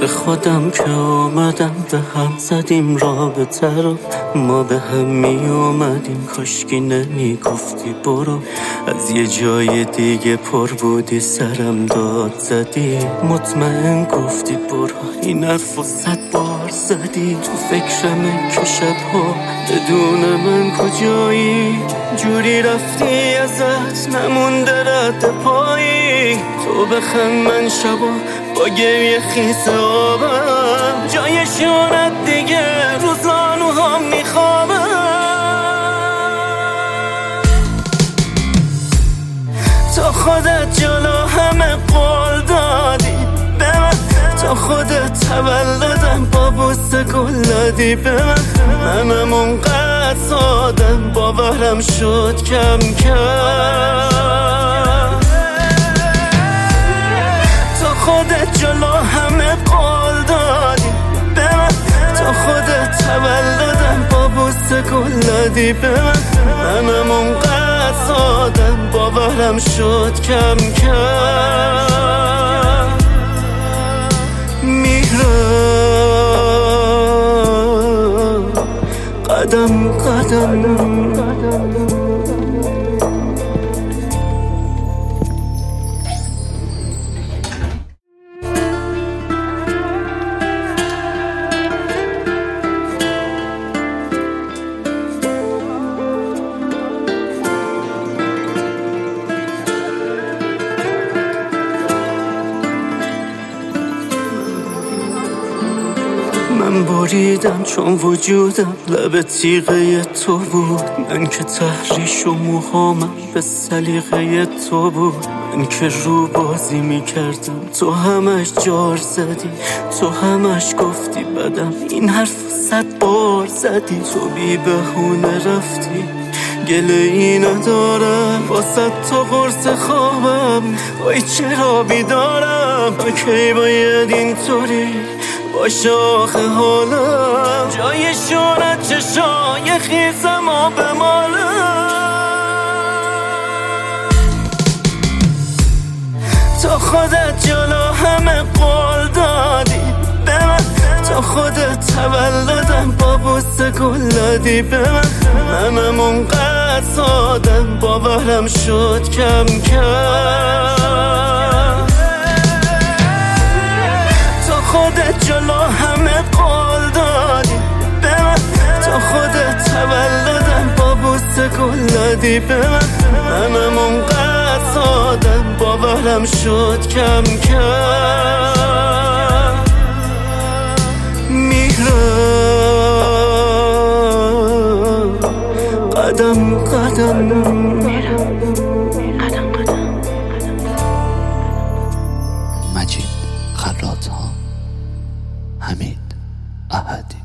به خودم که آمدم به هم زدیم رابطه رو، ما به هم می اومدیم کاشکی نمی گفتی برو. از یه جای دیگه پر بودی سرم داد زدی، مطمئن گفتی برو. این حرفو 100 بار زدی، تو فکرمه که شبها بدون من کجایی. جوری رفتی ازت نمونده رد پایی، تو بخند من شبا با گریه خیس آبم، جای شونت دیگه رو زانوهام میخوابم. تو خودت جلو همه قول دادی به من، تو خودت تولدم با بوسه گل دادی به من. منم اونقدر سادم باورم شد کم کم. تو خودت جلو همه قول دادی به من، تو خودت تولدم با بوسه گل دادی به من. منم اونقدر سادم باورم شد کم کم. میرم قدم قدم. من بریدم چون وجودم لب تیغه تو بود، من که تحریش و موهامم به سلیقه تو بود. من که رو بازی میکردم تو همش جار زدی، تو همش گفتی بدم، این حرف 100 بار زدی. تو بی بهونه رفتی گله ای ندارم، با 100 تا قرص خوابم وای چرا بیدارم. کی باید اینطوری باشه آخه حالم، جای شونت چشای خیسم و بمالم. تو خودت جلو همه قول دادی به من، تو خودت تولدم با بوسه گل دادی به من. منم اونقدر سادم باورم شد کم کم. تو خودت جلو همه قول دادی به من، تو خودت تولدم با بوسه گل دادی به من. منم اونقدر سادم باورم شد کم کم. میرم قدم قدم. مجید خراط‌ها، حمید احدی.